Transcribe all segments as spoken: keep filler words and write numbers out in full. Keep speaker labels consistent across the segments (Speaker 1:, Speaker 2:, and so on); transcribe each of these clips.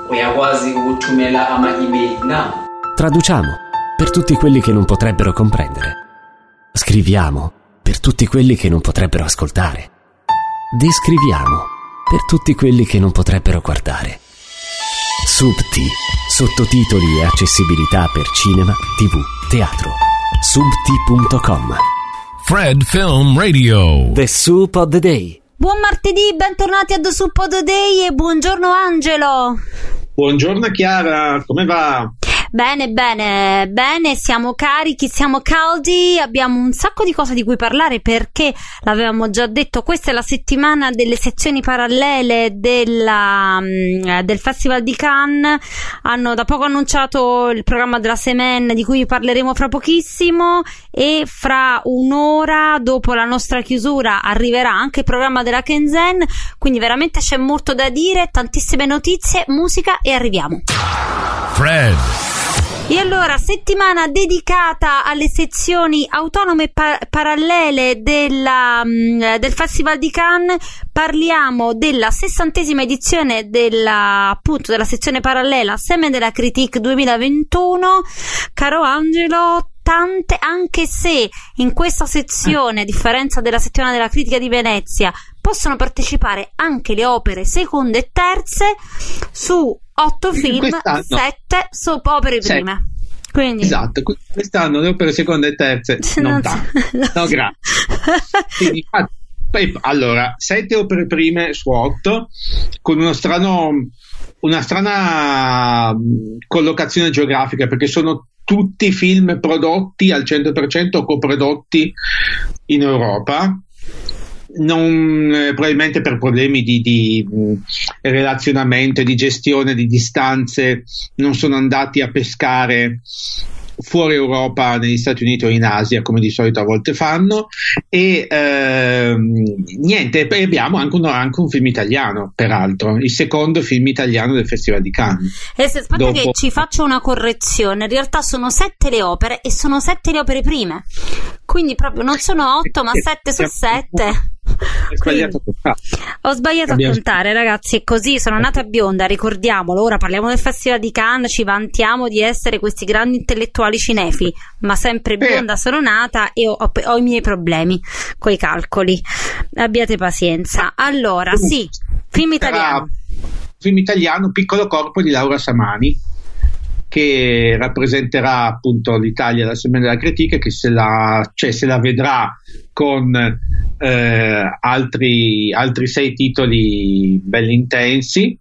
Speaker 1: uyakwazi ukuthumela ama-email na.
Speaker 2: Traduciamo per tutti quelli che non potrebbero comprendere. Scriviamo per tutti quelli che non potrebbero ascoltare. Descriviamo per tutti quelli che non potrebbero guardare. Subti, sottotitoli e accessibilità per cinema, tv, teatro. Subti punto com.
Speaker 3: Fred Film Radio.
Speaker 2: The Soup of the Day.
Speaker 4: Buon martedì, bentornati a The Soup of the Day e buongiorno Angelo.
Speaker 5: Buongiorno Chiara, come va?
Speaker 4: Bene, bene, bene, siamo carichi, siamo caldi, abbiamo un sacco di cose di cui parlare perché l'avevamo già detto, questa è la settimana delle sezioni parallele della, del Festival di Cannes. Hanno da poco annunciato il programma della Semaine di cui parleremo fra pochissimo e fra un'ora dopo la nostra chiusura arriverà anche il programma della Shenzhen, quindi veramente c'è molto da dire, tantissime notizie, musica e arriviamo.
Speaker 3: Fred.
Speaker 4: E allora, settimana dedicata alle sezioni autonome pa- parallele della, mh, del Festival di Cannes. Parliamo della sessantesima edizione della, appunto, della sezione parallela Semaine de la Critique duemilaventuno. Caro Angelo, tante, anche se in questa sezione, a differenza della settimana della critica di Venezia, possono partecipare anche le opere seconde e terze, su otto film, sette soap opere prime. Quindi...
Speaker 5: Esatto, quest'anno le opere seconde e terze non, non tanto. No, grazie. Quindi, poi, allora, sette opere prime su otto, con uno strano, una strana collocazione geografica, perché sono tutti film prodotti al cento per cento o coprodotti in Europa. Non, eh, probabilmente per problemi di, di mh, relazionamento e di gestione di distanze non sono andati a pescare fuori Europa, negli Stati Uniti o in Asia, come di solito a volte fanno, e ehm, niente, poi abbiamo anche un, anche un film italiano, peraltro il secondo film italiano del Festival di Cannes.
Speaker 4: E se aspetta Dopo... che ci faccio una correzione, in realtà sono sette le opere e sono sette le opere prime, quindi proprio non sono otto ma sette su sette.
Speaker 5: Ho sbagliato a contare.
Speaker 4: Ho sbagliato Abbiamo... a contare, ragazzi, è così, sono nata bionda, ricordiamolo. Ora parliamo del Festival di Cannes, ci vantiamo di essere questi grandi intellettuali cinefili, ma sempre bionda sono nata e ho, ho, ho i miei problemi coi calcoli. Abbiate pazienza. Allora, sì, film italiano.
Speaker 5: Film italiano, Piccolo corpo di Laura Samani, che rappresenterà appunto l'Italia alla Semaine della Critique, che se la, cioè, se la vedrà con eh, altri, altri sei titoli belli intensi,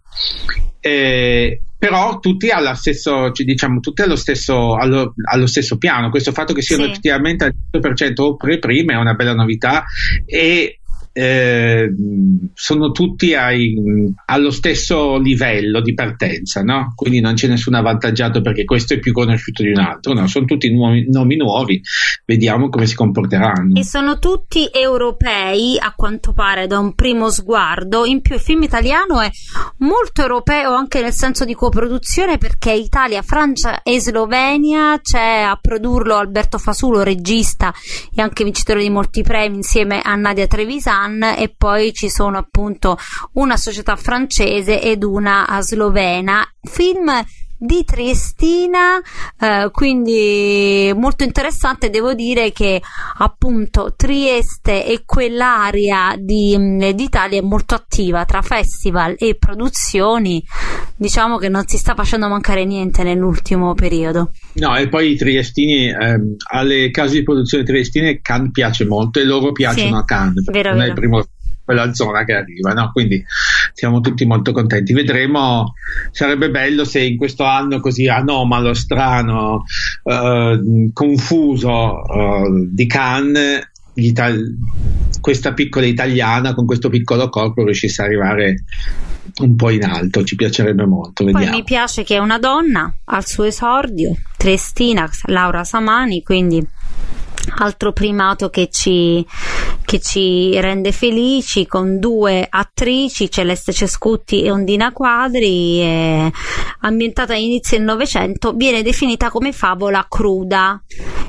Speaker 5: eh, però tutti alla stesso, diciamo tutti allo stesso, allo, allo stesso piano. Questo fatto che siano sì. effettivamente al cento per cento opere prime è una bella novità, e Eh, sono tutti ai, allo stesso livello di partenza, no? Quindi non c'è nessun avvantaggiato perché questo è più conosciuto di un altro, no? Sono tutti nuovi, nomi nuovi, vediamo come si comporteranno.
Speaker 4: E sono tutti europei, a quanto pare, da un primo sguardo. In più il film italiano è molto europeo anche nel senso di coproduzione, perché Italia, Francia e Slovenia, c'è a produrlo Alberto Fasulo, regista e anche vincitore di molti premi, insieme a Nadia Trevisan, e poi ci sono appunto una società francese ed una slovena. Film di Triestina, eh, quindi molto interessante. Devo dire che appunto Trieste e quell'area di, d'Italia è molto attiva tra festival e produzioni, diciamo che non si sta facendo mancare niente nell'ultimo periodo.
Speaker 5: No, e poi i triestini, ehm, alle case di produzione triestine Cannes piace molto e loro piacciono
Speaker 4: sì,
Speaker 5: a Cannes,
Speaker 4: vero,
Speaker 5: non
Speaker 4: vero.
Speaker 5: è il primo quella zona che arriva, no? Quindi siamo tutti molto contenti. Vedremo, sarebbe bello se in questo anno così anomalo, strano, eh, confuso eh, di Cannes, gli Itali- questa piccola italiana con questo piccolo corpo riuscisse ad arrivare un po' in alto, ci piacerebbe molto. Vediamo.
Speaker 4: Poi mi piace che è una donna al suo esordio, Triestina, Laura Samani, quindi altro primato che ci, che ci rende felici, con due attrici, Celeste Cescutti e Ondina Quadri, e ambientata a inizio del Novecento, viene definita come favola cruda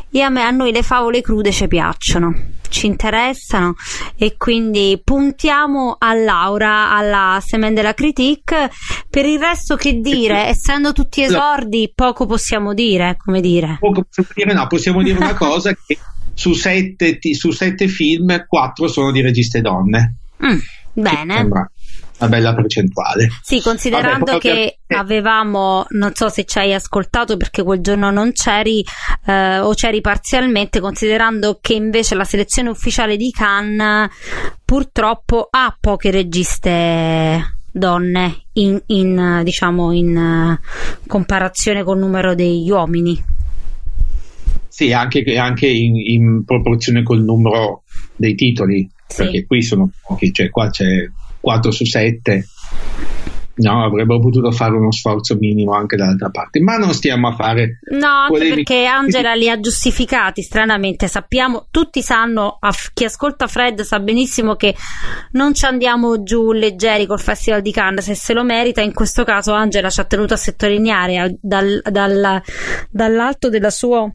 Speaker 4: e a me, a noi le favole crude ci piacciono, ci interessano, e quindi puntiamo a Laura, alla Semaine de la Critique. Per il resto che dire, essendo tutti esordi poco possiamo dire, come dire
Speaker 5: poco possiamo dire no possiamo dire una cosa, che su sette, su sette film quattro sono di registe donne.
Speaker 4: mm, bene,
Speaker 5: sembra una bella percentuale.
Speaker 4: Sì, considerando
Speaker 5: Vabbè,
Speaker 4: che
Speaker 5: ovviamente
Speaker 4: avevamo, non so se ci hai ascoltato perché quel giorno non c'eri, eh, o c'eri parzialmente, considerando che invece la selezione ufficiale di Cannes purtroppo ha poche registe donne in, in diciamo in uh, comparazione col numero degli uomini.
Speaker 5: Sì, anche, anche in, in proporzione col numero dei titoli,
Speaker 4: sì.
Speaker 5: Perché qui sono pochi, cioè qua c'è quattro su sette. No, avrebbero potuto fare uno sforzo minimo anche dall'altra parte, ma non stiamo a fare.
Speaker 4: No, anche
Speaker 5: polemiche.
Speaker 4: perché Angela li ha giustificati, stranamente. Sappiamo, tutti sanno, chi ascolta Fred sa benissimo che non ci andiamo giù leggeri col Festival di Cannes, se se lo merita. In questo caso Angela ci ha tenuto a sottolineare dal, dal, dall'alto della sua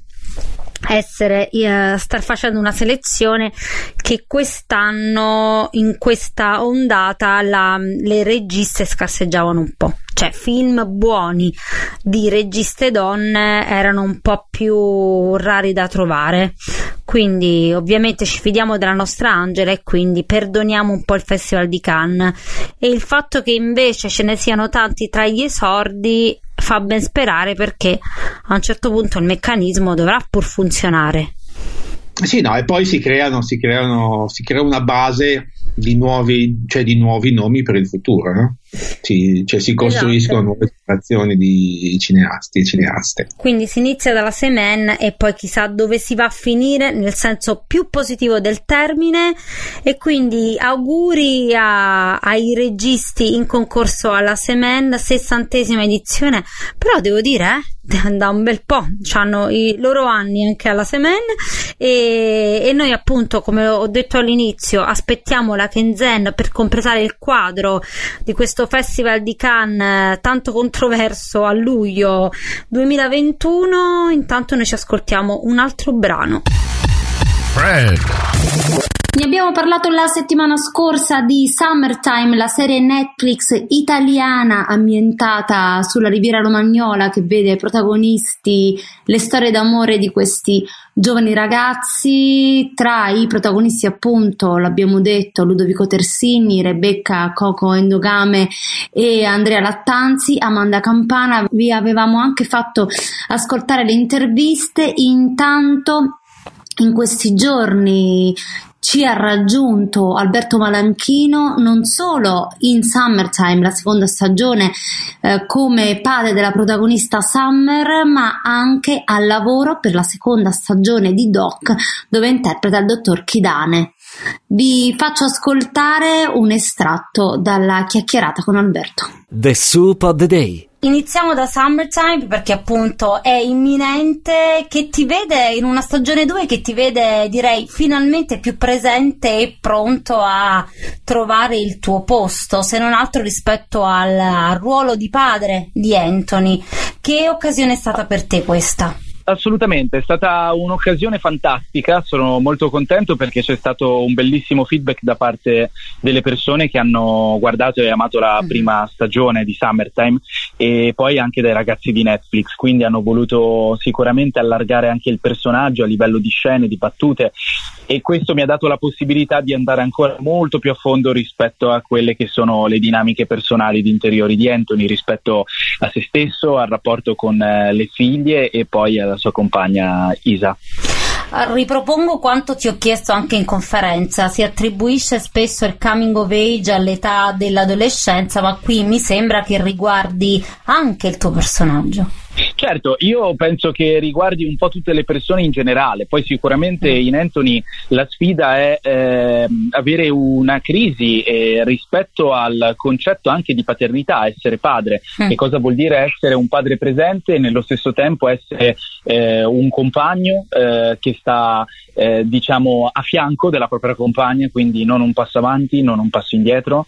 Speaker 4: essere uh, star facendo una selezione che quest'anno, in questa ondata, la, le registe scarseggiavano un po', cioè film buoni di registe donne erano un po' più rari da trovare. Quindi ovviamente ci fidiamo della nostra Angela e quindi perdoniamo un po' il Festival di Cannes, e il fatto che invece ce ne siano tanti tra gli esordi fa ben sperare, perché a un certo punto il meccanismo dovrà pur funzionare.
Speaker 5: Sì, no, e poi si creano, si creano, si crea una base di nuovi, cioè di nuovi nomi per il futuro, no? Si, cioè si costruiscono
Speaker 4: esatto.
Speaker 5: nuove generazioni di cineasti e cineaste.
Speaker 4: Quindi si inizia dalla Semaine e poi chissà dove si va a finire, nel senso più positivo del termine, e quindi auguri a, ai registi in concorso alla Semaine, sessantesima edizione, però devo dire, eh, da un bel po', hanno i loro anni anche alla Semaine, e, e noi appunto, come ho detto all'inizio, aspettiamo la Shenzhen per completare il quadro di questo Festival di Cannes tanto controverso a luglio duemilaventuno. Intanto noi ci ascoltiamo un altro brano.
Speaker 3: Fred.
Speaker 6: Ne abbiamo parlato la settimana scorsa di Summertime, la serie Netflix italiana ambientata sulla Riviera Romagnola, che vede protagonisti le storie d'amore di questi giovani ragazzi. Tra i protagonisti, appunto, l'abbiamo detto, Ludovico Terzini, Rebecca Coco Endogame e Andrea Lattanzi. Amanda Campana, vi avevamo anche fatto ascoltare le interviste. Intanto in questi giorni ci ha raggiunto Alberto Malanchino, non solo in Summertime, la seconda stagione, eh, come padre della protagonista Summer, ma anche al lavoro per la seconda stagione di Doc, dove interpreta il dottor Kidane. Vi faccio ascoltare un estratto dalla chiacchierata con Alberto.
Speaker 2: The Soup of the Day.
Speaker 4: Iniziamo da Summertime perché appunto è imminente, che ti vede in una stagione due che ti vede, direi, finalmente più presente e pronto a trovare il tuo posto, se non altro rispetto al, al ruolo di padre di Anthony. Che occasione è stata per te questa?
Speaker 7: Assolutamente, è stata un'occasione fantastica, sono molto contento perché c'è stato un bellissimo feedback da parte delle persone che hanno guardato e amato la mm. prima stagione di Summertime, e poi anche dai ragazzi di Netflix, quindi hanno voluto sicuramente allargare anche il personaggio a livello di scene, di battute, e questo mi ha dato la possibilità di andare ancora molto più a fondo rispetto a quelle che sono le dinamiche personali ed interiori di Anthony, rispetto a se stesso, al rapporto con eh, le figlie e poi alla sua compagna Isa.
Speaker 4: Ripropongo quanto ti ho chiesto anche in conferenza: si attribuisce spesso il coming of age all'età dell'adolescenza, ma qui mi sembra che riguardi anche il tuo personaggio.
Speaker 7: Certo, io penso che riguardi un po' tutte le persone in generale, poi sicuramente in Anthony la sfida è eh, avere una crisi eh, rispetto al concetto anche di paternità, essere padre, mm. che cosa vuol dire essere un padre presente e nello stesso tempo essere eh, un compagno eh, che sta eh, diciamo a fianco della propria compagna, quindi non un passo avanti, non un passo indietro,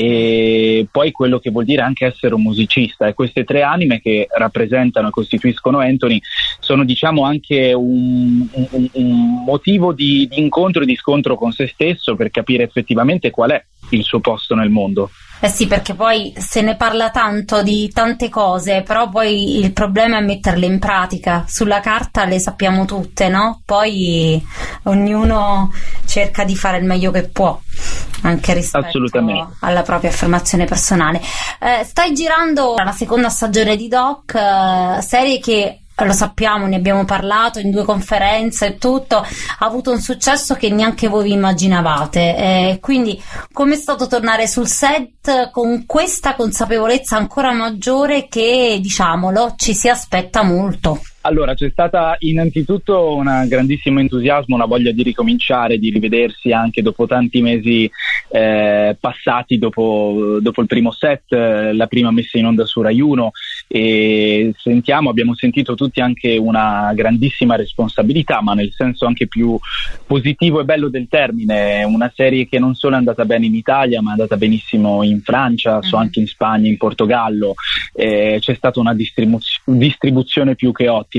Speaker 7: e poi quello che vuol dire anche essere un musicista. E queste tre anime che rappresentano e costituiscono Anthony sono, diciamo, anche un, un, un motivo di, di incontro e di scontro con se stesso, per capire effettivamente qual è il suo posto nel mondo.
Speaker 4: Eh sì, perché poi se ne parla tanto di tante cose, però poi il problema è metterle in pratica. Sulla carta le sappiamo tutte, no? Poi ognuno cerca di fare il meglio che può, anche rispetto alla propria affermazione personale. Eh, stai girando la seconda stagione di Doc, eh, serie che, lo sappiamo, ne abbiamo parlato in due conferenze e tutto, ha avuto un successo che neanche voi vi immaginavate, eh, quindi com'è stato tornare sul set con questa consapevolezza ancora maggiore che, diciamolo, ci si aspetta molto?
Speaker 7: Allora, c'è stata innanzitutto un grandissimo entusiasmo, una voglia di ricominciare, di rivedersi anche dopo tanti mesi eh, passati dopo, dopo il primo set, eh, la prima messa in onda su Rai uno, e sentiamo, abbiamo sentito tutti anche una grandissima responsabilità, ma nel senso anche più positivo e bello del termine. Una serie che non solo è andata bene in Italia, ma è andata benissimo in Francia, so anche in Spagna, in Portogallo, eh, c'è stata una distribu- distribuzione più che ottima.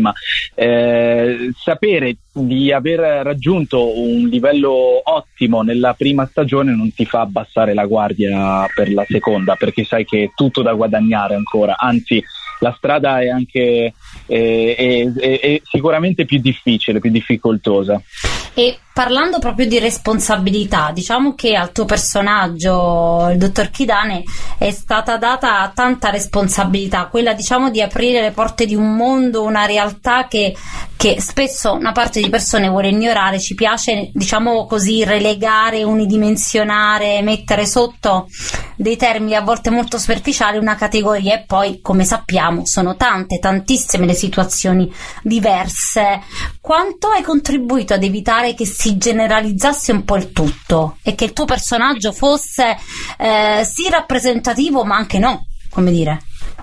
Speaker 7: Eh, sapere di aver raggiunto un livello ottimo nella prima stagione non ti fa abbassare la guardia per la seconda, perché sai che è tutto da guadagnare ancora, anzi la strada è anche eh, è, è, è sicuramente più difficile, più difficoltosa.
Speaker 4: E parlando proprio di responsabilità, diciamo che al tuo personaggio, il dottor Kidane, è stata data tanta responsabilità, quella, diciamo, di aprire le porte di un mondo, una realtà che, che spesso una parte di persone vuole ignorare. Ci piace, diciamo così, relegare, unidimensionare, mettere sotto dei termini a volte molto superficiali una categoria, e poi, come sappiamo, sono tante, tantissime le situazioni diverse. Quanto hai contribuito ad evitare che si generalizzasse un po' il tutto e che il tuo personaggio fosse eh, sì rappresentativo, ma anche no, come dire?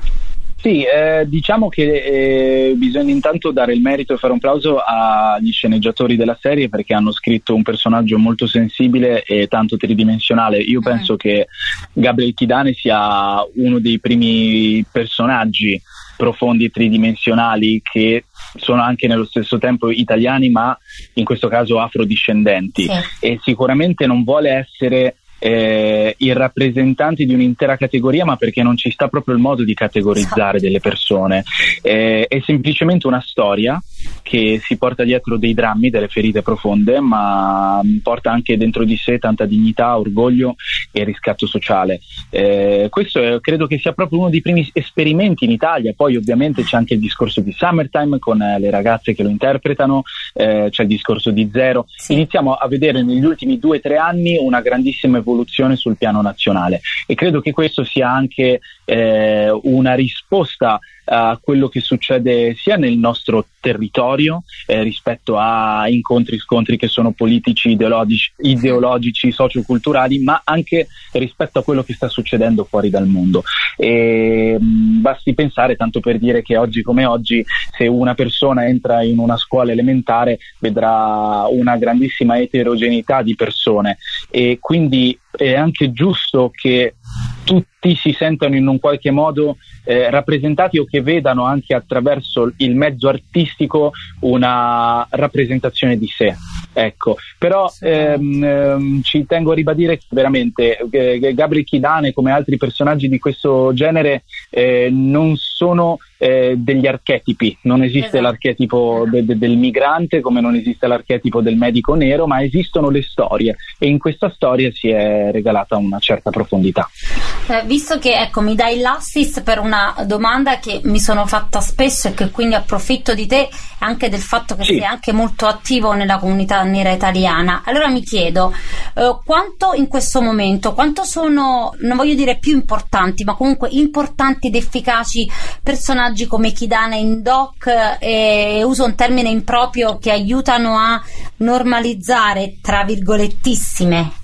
Speaker 7: Sì, eh, diciamo che eh, bisogna intanto dare il merito e fare un plauso agli sceneggiatori della serie, perché hanno scritto un personaggio molto sensibile e tanto tridimensionale. Io mm. penso che Gabriel Kidane sia uno dei primi personaggi profondi e tridimensionali che sono anche nello stesso tempo italiani, ma in questo caso afrodiscendenti, sì. E sicuramente non vuole essere Eh, il rappresentante di un'intera categoria, ma perché non ci sta proprio il modo di categorizzare delle persone. Eh, è semplicemente una storia che si porta dietro dei drammi, delle ferite profonde, ma porta anche dentro di sé tanta dignità, orgoglio e riscatto sociale. Eh, questo è, credo che sia proprio uno dei primi esperimenti in Italia. Poi ovviamente c'è anche il discorso di Summertime con eh, le ragazze che lo interpretano, eh, c'è il discorso di Zero. Sì. Iniziamo a vedere negli ultimi due o tre anni una grandissima evoluzione sul piano nazionale, e credo che questo sia anche eh, una risposta a quello che succede sia nel nostro territorio eh, rispetto a incontri scontri che sono politici, ideologici, ideologici, socioculturali, ma anche rispetto a quello che sta succedendo fuori dal mondo. E mh, basti pensare, tanto per dire, che oggi come oggi, se una persona entra in una scuola elementare vedrà una grandissima eterogeneità di persone, e quindi è anche giusto che tutti si sentano in un qualche modo eh, rappresentati, o che vedano anche attraverso il mezzo artistico una rappresentazione di sé. Ecco, però ehm, ehm, ci tengo a ribadire che veramente eh, Gabriel Kidane, come altri personaggi di questo genere, eh, non sono eh, degli archetipi. Non esiste esatto. l'archetipo de- de- del migrante, come non esiste l'archetipo del medico nero, ma esistono le storie, e in questa storia si è regalata una certa profondità.
Speaker 4: Eh, visto che, ecco, mi dai l'assist per una domanda che mi sono fatta spesso, e che quindi approfitto di te anche del fatto che sì. sei anche molto attivo nella comunità nera italiana, allora mi chiedo eh, quanto in questo momento, quanto sono, non voglio dire più importanti, ma comunque importanti ed efficaci personaggi come Kidane in Doc, e eh, uso un termine improprio, che aiutano a normalizzare, tra virgolettissime,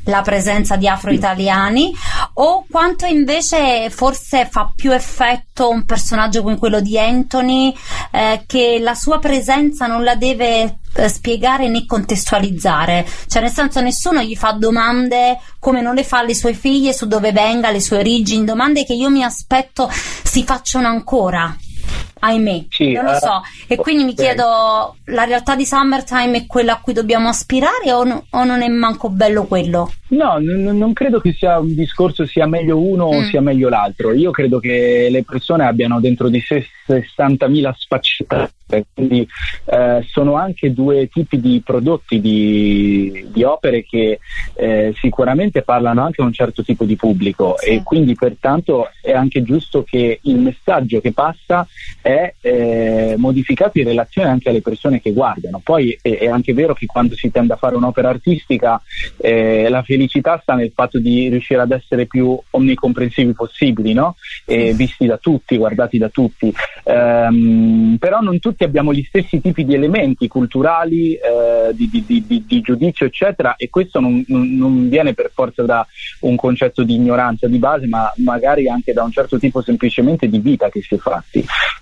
Speaker 4: la presenza di afro-italiani, o quanto invece forse fa più effetto un personaggio come quello di Anthony, eh, che la sua presenza non la deve eh, spiegare né contestualizzare, cioè nel senso nessuno gli fa domande come non le fa alle sue figlie su dove venga, le sue origini, domande che io mi aspetto si facciano ancora. Ahimè,
Speaker 7: sì,
Speaker 4: non lo so, uh, e quindi mi chiedo, la realtà di Summertime è quella a cui dobbiamo aspirare o, no, o non è manco bello quello?
Speaker 7: No, n- non credo che sia un discorso sia meglio uno mm. o sia meglio l'altro. Io credo che le persone abbiano dentro di sé sessantamila sfaccettature, quindi eh, sono anche due tipi di prodotti, di, di opere che eh, sicuramente parlano anche a un certo tipo di pubblico, sì. E quindi pertanto è anche giusto che il messaggio che passa è eh, modificato in relazione anche alle persone che guardano. Poi è, è anche vero che quando si tende a fare un'opera artistica eh, la felicità sta nel fatto di riuscire ad essere più omnicomprensivi possibili, no? E visti da tutti, guardati da tutti. Um, però non tutti abbiamo gli stessi tipi di elementi culturali, eh, di, di, di, di giudizio eccetera, e questo non, non, non viene per forza da un concetto di ignoranza di base, ma magari anche da un certo tipo semplicemente di vita che si è fatti.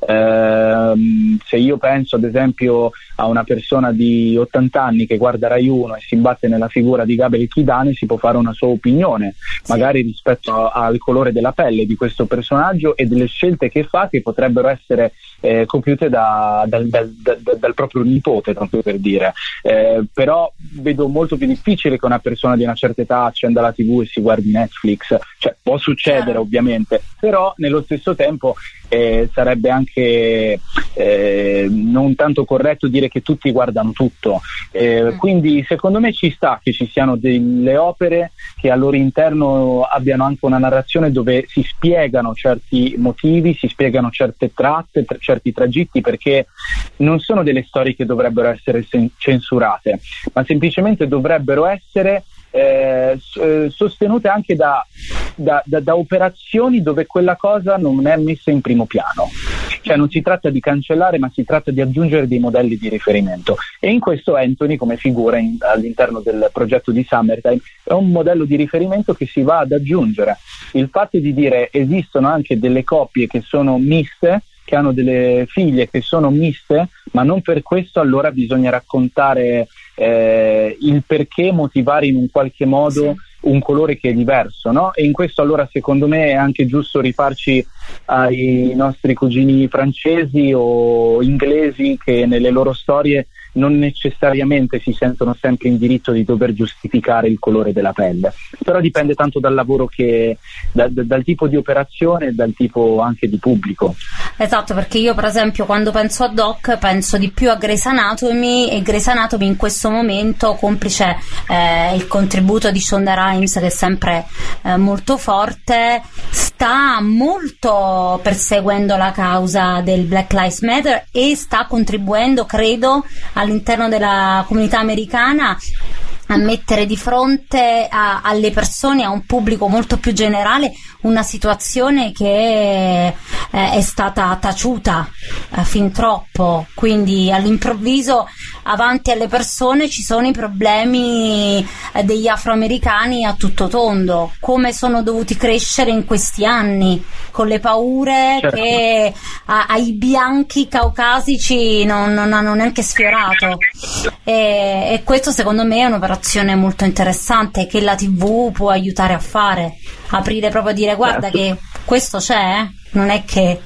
Speaker 7: Uh, se io penso ad esempio a una persona di ottanta anni che guarda Rai uno e si imbatte nella figura di Gabriel Kidane, si può fare una sua opinione, sì. Magari rispetto a, al colore della pelle di questo personaggio e delle scelte che fa, che potrebbero essere eh, compiute da, dal, dal, dal, dal proprio nipote, proprio per dire. Eh, però vedo molto più difficile che una persona di una certa età accenda la tivù e si guardi Netflix, cioè può succedere sì. Ovviamente, però nello stesso tempo eh, sarebbe anche eh, non tanto corretto dire che tutti guardano tutto, eh, mm. quindi secondo me ci sta che ci siano delle opere che al loro interno abbiano anche una narrazione dove si spiegano certi motivi, si spiegano certe tratte, tra- certi tragitti, perché non sono delle storie che dovrebbero essere sen- censurate, ma semplicemente dovrebbero essere Eh, sostenute anche da, da, da, da operazioni dove quella cosa non è messa in primo piano, cioè non si tratta di cancellare, ma si tratta di aggiungere dei modelli di riferimento, e in questo Anthony come figura in, all'interno del progetto di Summertime è un modello di riferimento che si va ad aggiungere. Il fatto di dire esistono anche delle coppie che sono miste, che hanno delle figlie che sono miste, ma non per questo allora bisogna raccontare eh, il perché, motivare in un qualche modo sì. un colore che è diverso, no? E in questo allora secondo me è anche giusto rifarci ai nostri cugini francesi o inglesi che nelle loro storie non necessariamente si sentono sempre in diritto di dover giustificare il colore della pelle, però dipende tanto dal lavoro che da, da, dal tipo di operazione e dal tipo anche di pubblico.
Speaker 4: Esatto, perché io per esempio quando penso a Doc penso di più a Grey's Anatomy, e Grey's Anatomy in questo momento, complice eh, il contributo di Shonda Rhimes che è sempre eh, molto forte, sta molto perseguendo la causa del Black Lives Matter e sta contribuendo, credo, all'interno della comunità americana a mettere di fronte a, alle persone, a un pubblico molto più generale, una situazione che eh, è stata taciuta eh, fin troppo, quindi all'improvviso avanti alle persone ci sono i problemi eh, degli afroamericani a tutto tondo, come sono dovuti crescere in questi anni con le paure certo. che a, ai bianchi caucasici non, non hanno neanche sfiorato, e, e questo secondo me è un'operazione molto interessante che la tivù può aiutare a fare, aprire proprio a dire guarda certo. che questo c'è, eh? Non è che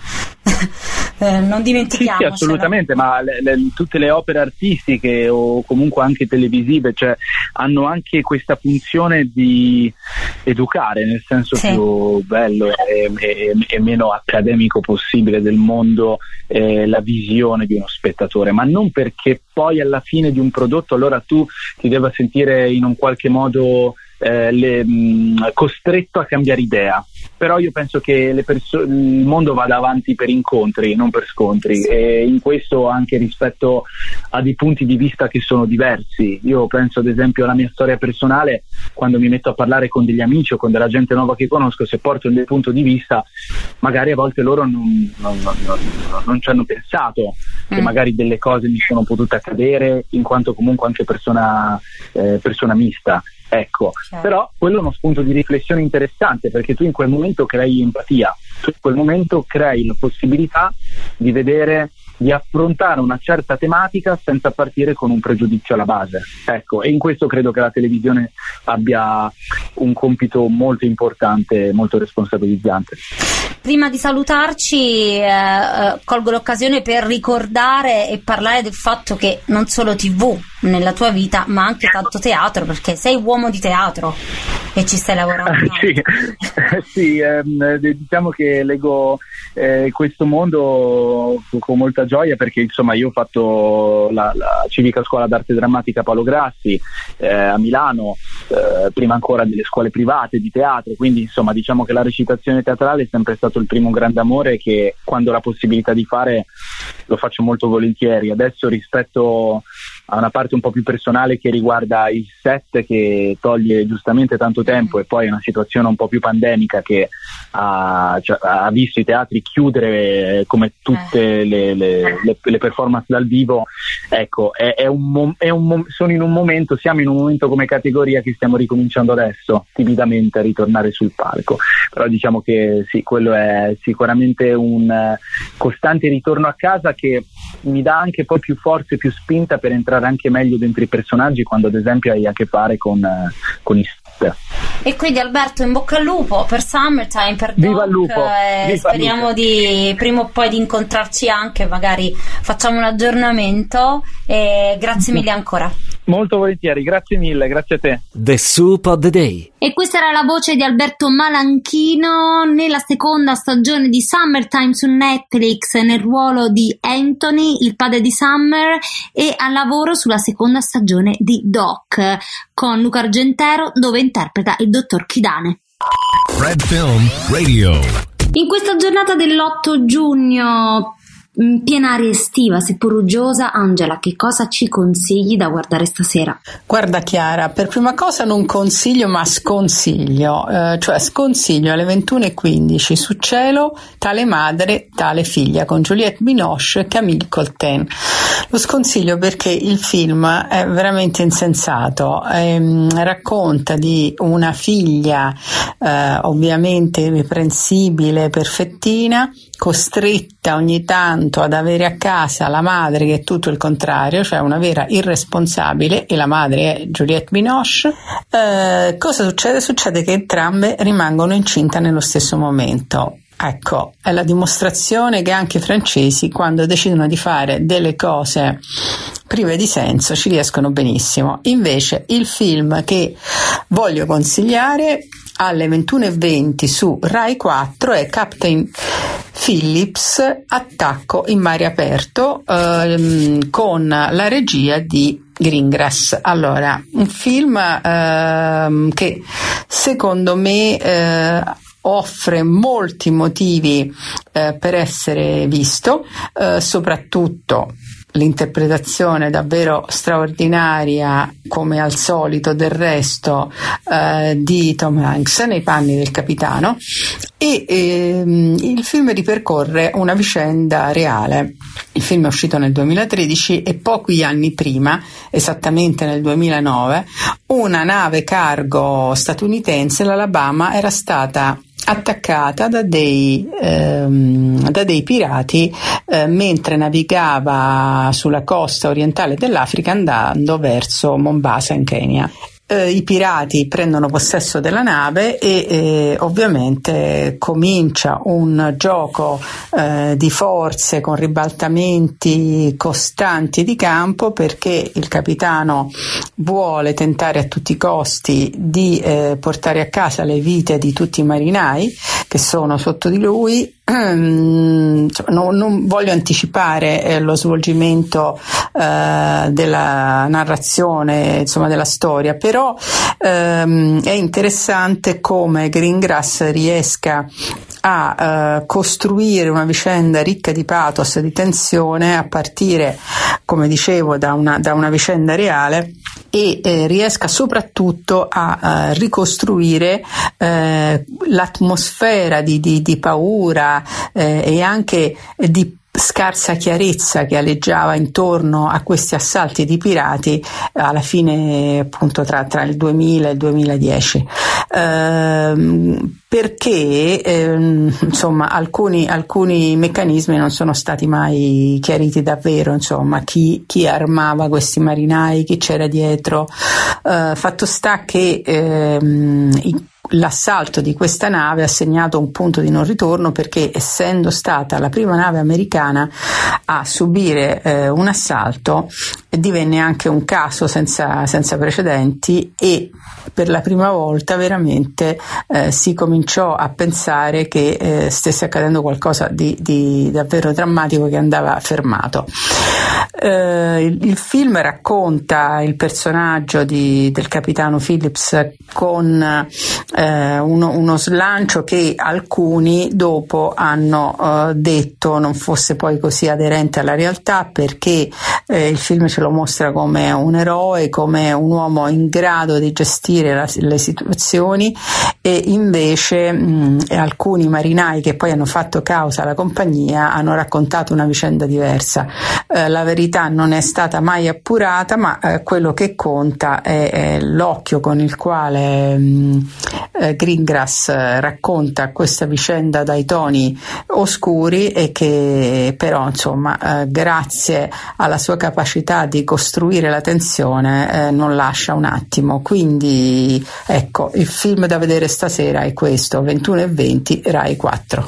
Speaker 4: eh, non dimentichiamocelo.
Speaker 7: Sì, sì, assolutamente, ma le, le, tutte le opere artistiche o comunque anche televisive, cioè, hanno anche questa funzione di educare nel senso sì. più bello e, e, e meno accademico possibile del mondo, eh, la visione di uno spettatore, ma non perché poi alla fine di un prodotto allora tu ti debba sentire in un qualche modo eh, le, mh, costretto a cambiare idea. Però io penso che le perso- il mondo vada avanti per incontri, non per scontri, e in questo anche rispetto a dei punti di vista che sono diversi. Io penso ad esempio alla mia storia personale, quando mi metto a parlare con degli amici o con della gente nuova che conosco, se porto il mio punto di vista, magari a volte loro non, non, non, non, non ci hanno pensato mm. che magari delle cose mi sono potute accadere in quanto comunque anche persona, eh, persona mista. ecco, certo. Però quello è uno spunto di riflessione interessante, perché tu in quel momento crei empatia, tu in quel momento crei la possibilità di vedere, di affrontare una certa tematica senza partire con un pregiudizio alla base, ecco, e in questo credo che la televisione abbia un compito molto importante, molto responsabilizzante.
Speaker 4: Prima di salutarci eh, colgo l'occasione per ricordare e parlare del fatto che non solo tivù nella tua vita, ma anche tanto teatro, perché sei uomo di teatro e ci stai lavorando.
Speaker 7: sì, sì ehm, diciamo che leggo eh, questo mondo con molta gioia, perché insomma io ho fatto la, la civica scuola d'arte drammatica Paolo Grassi eh, a Milano, eh, prima ancora delle scuole private di teatro, quindi insomma diciamo che la recitazione teatrale è sempre stato il primo grande amore, che quando ho la possibilità di fare lo faccio molto volentieri. Adesso, rispetto a una parte un po' più personale che riguarda il set, che toglie giustamente tanto tempo, e poi una situazione un po' più pandemica che ha, cioè, ha visto i teatri chiudere come tutte le, le, le, le performance dal vivo, ecco, è, è un, è un, sono in un momento, siamo in un momento come categoria che stiamo ricominciando adesso timidamente a ritornare sul palco, però diciamo che sì, quello è sicuramente un costante ritorno a casa che mi dà anche poi più forza e più spinta per entrare anche meglio dentro i personaggi, quando ad esempio hai a che fare con, con i set.
Speaker 4: E quindi Alberto, in bocca al lupo per Summertime, per Doc,
Speaker 7: viva il lupo,
Speaker 4: eh,
Speaker 7: viva
Speaker 4: speriamo
Speaker 7: lupo.
Speaker 4: di prima o poi di incontrarci anche, magari facciamo un aggiornamento, e grazie mille ancora.
Speaker 7: Molto volentieri, grazie mille, grazie a te.
Speaker 2: The Soup of the Day.
Speaker 6: E questa era la voce di Alberto Malanchino nella seconda stagione di Summertime su Netflix, nel ruolo di Anthony, il padre di Summer, e al lavoro sulla seconda stagione di Doc con Luca Argentero, dove interpreta il dottor Kidane.
Speaker 3: Red Film Radio.
Speaker 6: In questa giornata dell'otto giugno, in piena aria estiva, seppur uggiosa, Angela, che cosa ci consigli da guardare stasera?
Speaker 8: Guarda Chiara, per prima cosa non consiglio ma sconsiglio, eh, cioè sconsiglio alle ventuno e quindici su Cielo, Tale madre, tale figlia, con Juliette Binoche e Camille Coltin. Lo sconsiglio perché il film è veramente insensato, ehm, racconta di una figlia eh, ovviamente irreprensibile, perfettina, costretta ogni tanto ad avere a casa la madre che è tutto il contrario, cioè una vera irresponsabile, e la madre è Juliette Binoche. Eh, cosa succede? Succede che entrambe rimangono incinta nello stesso momento. Ecco, è la dimostrazione che anche i francesi, quando decidono di fare delle cose prive di senso, ci riescono benissimo. Invece il film che voglio consigliare alle ventuno e venti su Rai quattro è Captain Phillips, Attacco in mare aperto, ehm, con la regia di Greengrass. Allora, un film ehm, che secondo me eh, offre molti motivi eh, per essere visto, eh, soprattutto l'interpretazione davvero straordinaria, come al solito del resto, eh, di Tom Hanks nei panni del capitano, e ehm, il film ripercorre una vicenda reale. Il film è uscito nel duemilatredici e pochi anni prima, esattamente nel duemilanove, una nave cargo statunitense, l'Alabama, era stata attaccata da dei, ehm, da dei pirati eh, mentre navigava sulla costa orientale dell'Africa andando verso Mombasa in Kenya. Eh, I pirati prendono possesso della nave e eh, ovviamente comincia un gioco eh, di forze con ribaltamenti costanti di campo, perché il capitano vuole tentare a tutti i costi di eh, portare a casa le vite di tutti i marinai che sono sotto di lui. Non, non voglio anticipare eh, lo svolgimento eh, della narrazione, insomma della storia, però ehm, è interessante come Greengrass riesca a uh, costruire una vicenda ricca di pathos e di tensione a partire, come dicevo, da una, da una vicenda reale, e eh, riesca soprattutto a uh, ricostruire eh, l'atmosfera di, di, di paura eh, e anche di scarsa chiarezza che aleggiava intorno a questi assalti di pirati alla fine, appunto, tra, tra il duemila e il duemiladieci, ehm, perché ehm, insomma alcuni, alcuni meccanismi non sono stati mai chiariti davvero, insomma chi, chi armava questi marinai, chi c'era dietro. Eh, fatto sta che ehm, in l'assalto di questa nave ha segnato un punto di non ritorno, perché essendo stata la prima nave americana a subire eh, un assalto, divenne anche un caso senza, senza precedenti, e per la prima volta veramente eh, si cominciò a pensare che eh, stesse accadendo qualcosa di, di davvero drammatico che andava fermato. Eh, il, il film racconta il personaggio di, del capitano Phillips con eh, uno, uno slancio che alcuni dopo hanno eh, detto non fosse poi così aderente alla realtà, perché eh, il film ce lo mostra come un eroe, come un uomo in grado di gestire la, le situazioni, e invece mh, alcuni marinai che poi hanno fatto causa alla compagnia hanno raccontato una vicenda diversa. Eh, la verità non è stata mai appurata, ma eh, quello che conta è, è l'occhio con il quale mh, eh, Greengrass racconta questa vicenda dai toni oscuri, e che però insomma eh, grazie alla sua capacità di costruire la tensione eh, non lascia un attimo. Quindi ecco, il film da vedere stasera è questo, ventuno e venti Rai quattro.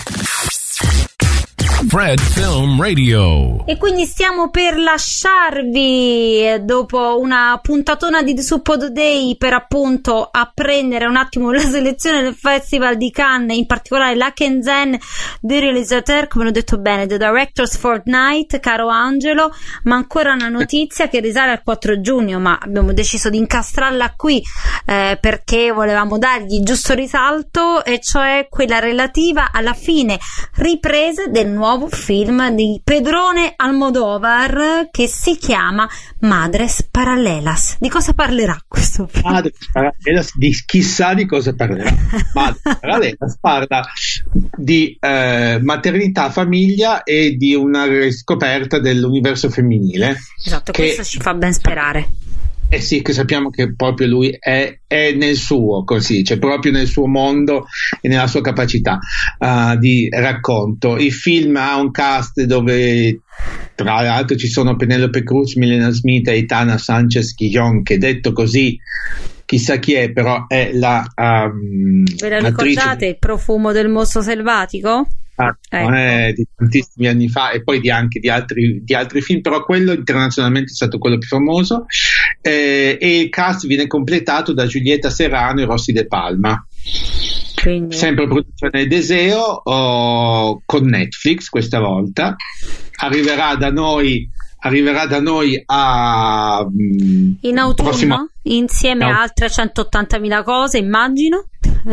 Speaker 3: Fred Film Radio.
Speaker 4: E quindi stiamo per lasciarvi dopo una puntatona di The Suppod Day per appunto apprendere un attimo la selezione del Festival di Cannes, in particolare la Kenzen dei realizzatori, come ho detto bene, The Directors Fortnight, caro Angelo, ma ancora una notizia che risale al quattro giugno, ma abbiamo deciso di incastrarla qui eh, perché volevamo dargli giusto risalto, e cioè quella relativa alla fine riprese del nuovo film di Pedrone Almodóvar, che si chiama Madres Paralelas. Di cosa parlerà questo film?
Speaker 5: Madres Paralelas, di chissà di cosa parlerà. Madres Paralelas parla di eh, maternità, famiglia e di una riscoperta dell'universo femminile.
Speaker 4: Esatto,
Speaker 5: che,
Speaker 4: questo ci fa ben sperare.
Speaker 5: Eh sì, che sappiamo che proprio lui è, è nel suo, così, cioè proprio nel suo mondo e nella sua capacità uh, di racconto. Il film ha un cast dove tra l'altro ci sono Penelope Cruz, Milena Smith e Aitana Sanchez Quillón, che detto così chissà chi è, però è la um,
Speaker 4: ve la ricordate, Il profumo del mostro selvatico?
Speaker 5: Ah, ecco. Non è di tantissimi anni fa, e poi di anche di altri, di altri film, però quello internazionalmente è stato quello più famoso, eh, e il cast viene completato da Giulietta Serrano e Rossi De Palma. Quindi... sempre produzione Deseo, oh, con Netflix questa volta. Arriverà da noi arriverà da noi a mm,
Speaker 4: in autunno
Speaker 5: prossimo...
Speaker 4: insieme no. a altre centottantamila cose, immagino.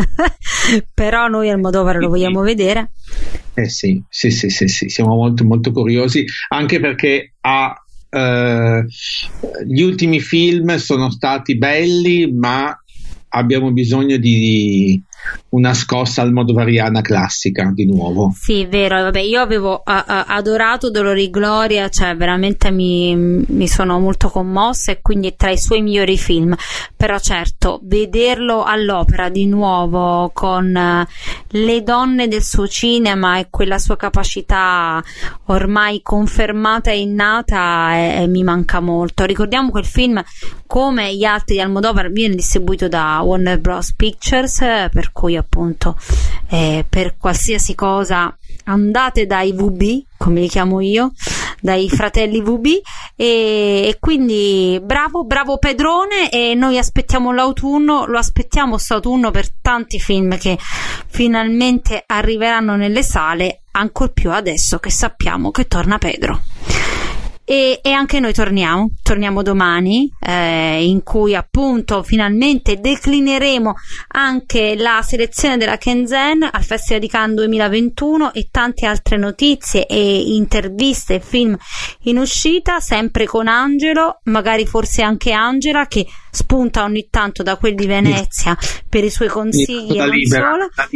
Speaker 4: Però noi Almodóvar lo vogliamo vedere.
Speaker 5: Eh sì, sì, sì, sì, sì, siamo molto molto curiosi, anche perché ha eh, gli ultimi film sono stati belli, ma abbiamo bisogno di una scossa almodovariana classica di nuovo.
Speaker 4: Sì, vero, vabbè, io avevo uh, uh, adorato Dolore e Gloria, cioè veramente mi, mi sono molto commossa, e quindi è tra i suoi migliori film. Però certo, vederlo all'opera di nuovo con uh, le donne del suo cinema e quella sua capacità ormai confermata e innata è, è, mi manca molto. Ricordiamo che il film, come gli altri di Almodóvar, viene distribuito da Warner Bros. Pictures, per cui appunto eh, per qualsiasi cosa andate dai V B, come li chiamo io, dai fratelli V B, e, e quindi bravo bravo Pedrone, e noi aspettiamo l'autunno, lo aspettiamo st'autunno per tanti film che finalmente arriveranno nelle sale, ancor più adesso che sappiamo che torna Pedro. E, e anche noi torniamo, torniamo domani, eh, in cui appunto finalmente declineremo anche la selezione della Kenzen al Festival di Cannes duemilaventuno, e tante altre notizie e interviste e film in uscita, sempre con Angelo, magari forse anche Angela, che spunta ogni tanto da quel di Venezia per i suoi consigli, e non
Speaker 5: libera,
Speaker 4: solo.
Speaker 5: la libera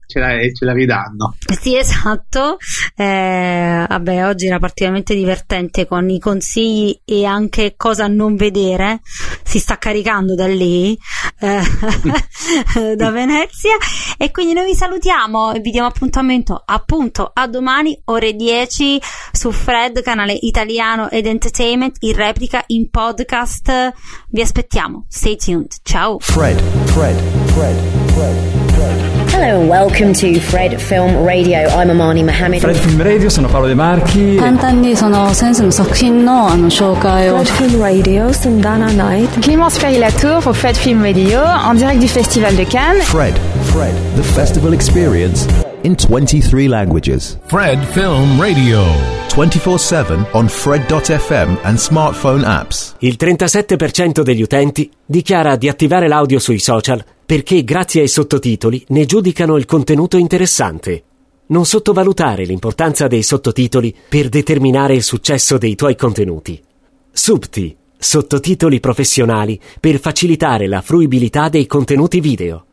Speaker 5: ce la, ce la ridanno.
Speaker 4: Sì, esatto. Eh, vabbè, oggi era particolarmente divertente con i consigli e anche cosa non vedere. Si sta caricando da lì, eh, da Venezia, e quindi noi vi salutiamo e vi diamo appuntamento appunto a domani ore dieci su Fred, canale italiano ed entertainment, in replica in podcast. Vi aspettiamo, stay tuned, ciao.
Speaker 9: Fred, Fred, Fred, Fred, Fred.
Speaker 10: Hello and welcome to Fred Film Radio. I'm Amani Mohammed.
Speaker 11: Fred Film Radio, sono Paolo De Marchi.
Speaker 12: 簡単にその先生の作品のあの紹介を。
Speaker 13: Fred Film Radio, Sundana Night.
Speaker 14: Clémence Ferry-Latour pour Fred Film Radio en direct du Festival de Cannes.
Speaker 9: Fred, Fred, the festival experience in twenty-three languages.
Speaker 3: Fred Film Radio.
Speaker 9: twenty-four seven on Fred dot F M and smartphone apps.
Speaker 2: Il trentasette per cento degli utenti dichiara di attivare l'audio sui social perché grazie ai sottotitoli ne giudicano il contenuto interessante. Non sottovalutare l'importanza dei sottotitoli per determinare il successo dei tuoi contenuti. Subti, sottotitoli professionali per facilitare la fruibilità dei contenuti video.